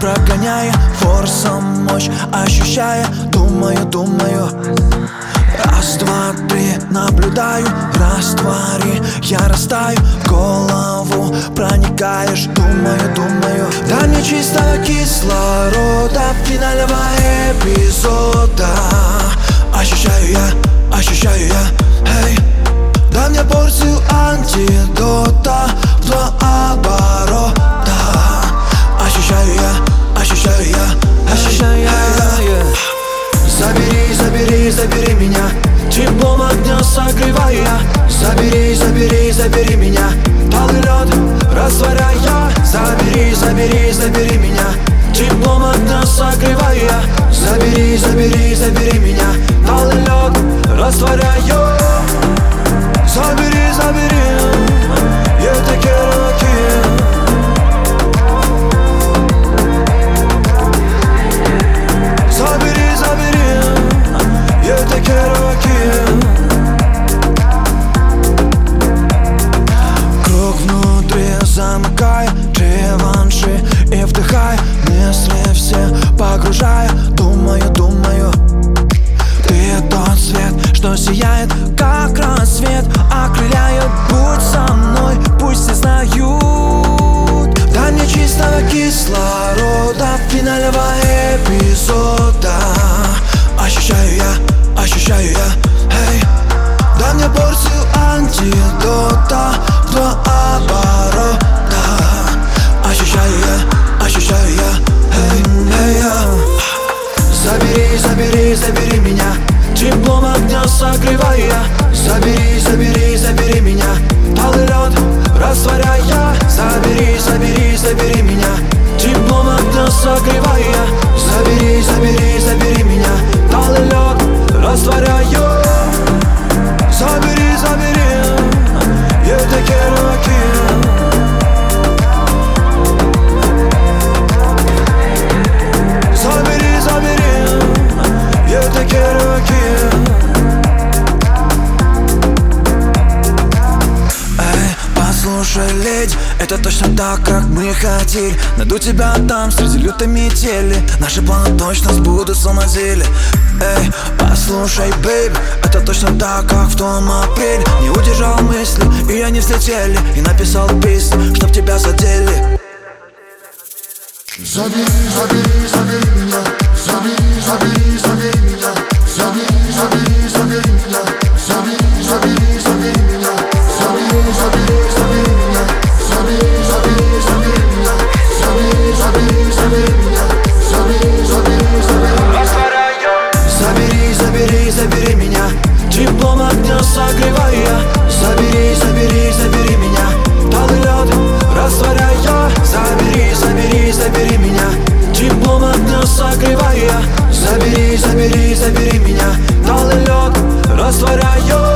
прогоняя форсом мощь, ощущая, думаю. Раз, два, три, наблюдаю, раствори, я растаю, в голову проникаешь, думаю. Да не чистого кислорода, финального эпизода. Ощущаю я, эй. Дай мне порцию антидота в два оборота. Ощущаю я. Забери меня, теплом огня согревая. Забери меня, талый лед растворяя. Забери меня, теплом огня согревая. Забери меня, талый лед растворяя. Забери, я te quiero aquí. Забери, я te quiero aquí. Круг внутри замыкая, реванши и вдыхая, мысли все погружая, думаю. Ты тот свет, что сияет, как рассвет, окрыляет, будь со мной, пусть все знают. Дай мне чистого кислорода, финального эпизода. Ощущаю я, эй. Дай мне порцию антидота в два оборота. Ощущаю я, эй. Забери меня, теплом огня согревая. Забери меня, талый лед растворяя. Забери меня, теплом огня согревая. Забери меня, талый лед растворяя. Забери, я te quiero aquí. Забери, я te quiero aquí. Эй, послушай, леди, это точно так, как мы хотели. Найду тебя там, среди лютой метели. Наши планы точно сбудутся на деле. Эй, послушай, бэйби, это точно так, как в том апреле. Не удержал мысли, и они взлетели. И написал песню, чтоб тебя задели. Забери меня, забери меня, забери меня, забери меня, Забери меня, теплом огня согревая. Забери меня, талый лед растворяя. Забери меня, теплом огня согревая. Забери меня, талый лед растворяя.